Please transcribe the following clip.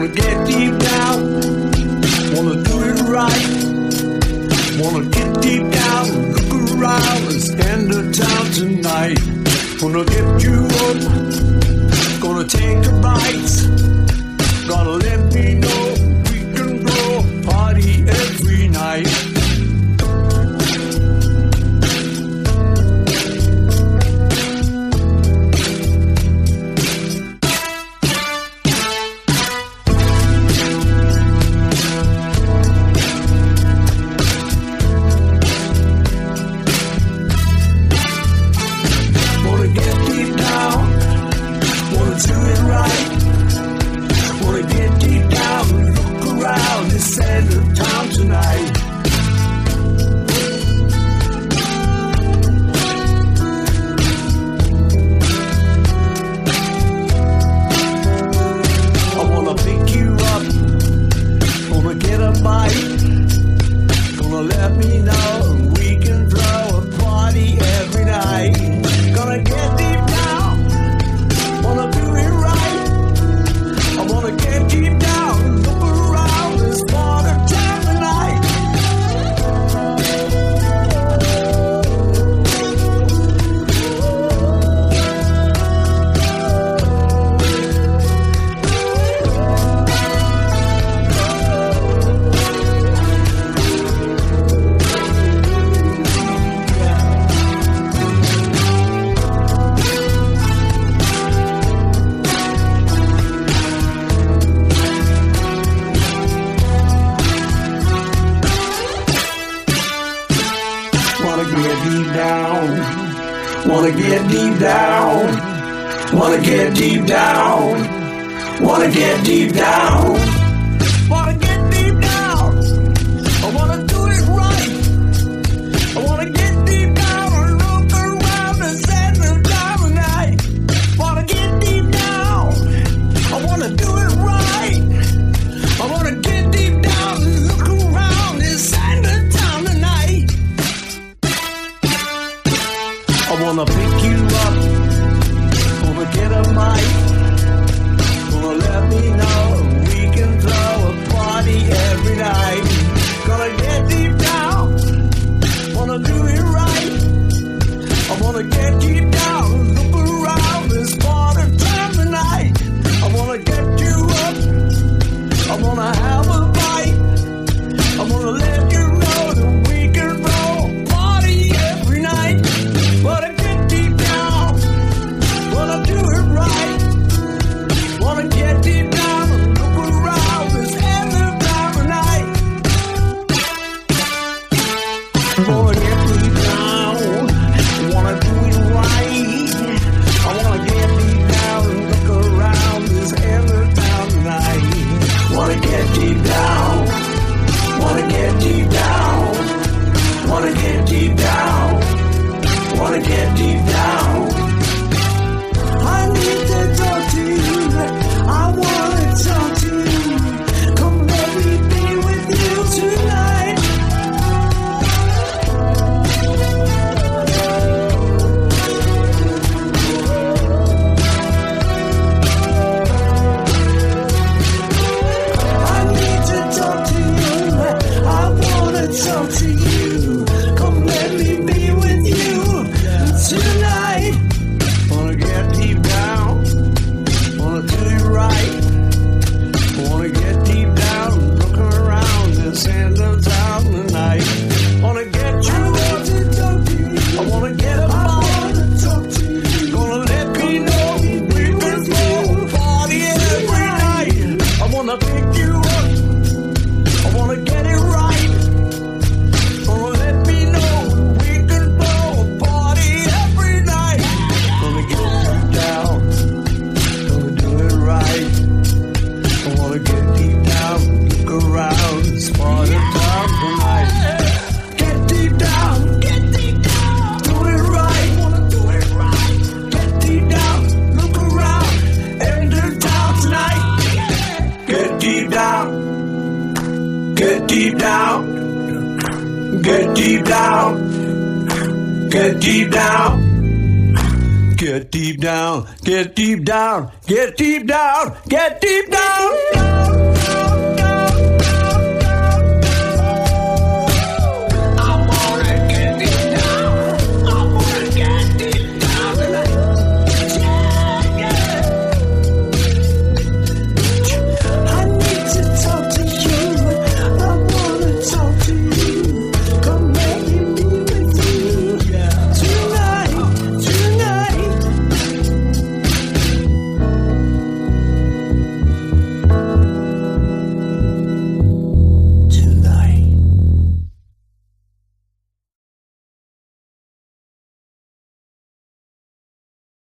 Wanna get deep down, wanna do it right. Wanna get deep down, look around, it's end of town tonight. Wanna get you up, gonna take a bite. Gotta let me know we can go party every night. Wanna get deep down, wanna get deep down, wanna get deep down, wanna get deep down. I wanna do it right. I wanna get deep down and look around and send them down tonight. Wanna get deep down. I wanna do it right. I wanna get deep down and look around and send them down tonight. I wanna pick you up, wanna get a mic, wanna let me know we can throw a party every night. Gonna get deep down, wanna do it right. I wanna get deep down, look around, it's party time tonight. I wanna get you up, I wanna have a bite. I wanna let you know that we can throw a party every night. Wanna get deep down, wanna do it right. Wanna get deep down and look around, it's end of time tonight. Wanna get deep down, wanna do it right. I wanna get deep down and look around, it's end of time tonight. Wanna get deep down, wanna get deep down, wanna get deep down, wanna get deep down. I need to talk to you, I wanna talk to you. Come let me be with you tonight. I need to talk to you, I wanna talk to you. Come let me be with you tonight. Wanna get deep down, wanna do it right. Wanna get deep down, look around and send them down tonight. Wanna get you up, I wanna get a ball. Gonna let me know we can go party every night. I wanna pick you up, I wanna get it right. Gonna let me know we can go party every night. Gonna get deep down, gonna do it right. I wanna get deep down, look around, it's party time tonight. Get deep down, do it right. Wanna do it right. Get deep down, look around, end of town tonight. Get deep down, get deep down, get deep down, get deep down, Get deep down, get deep down, get deep down, get deep down.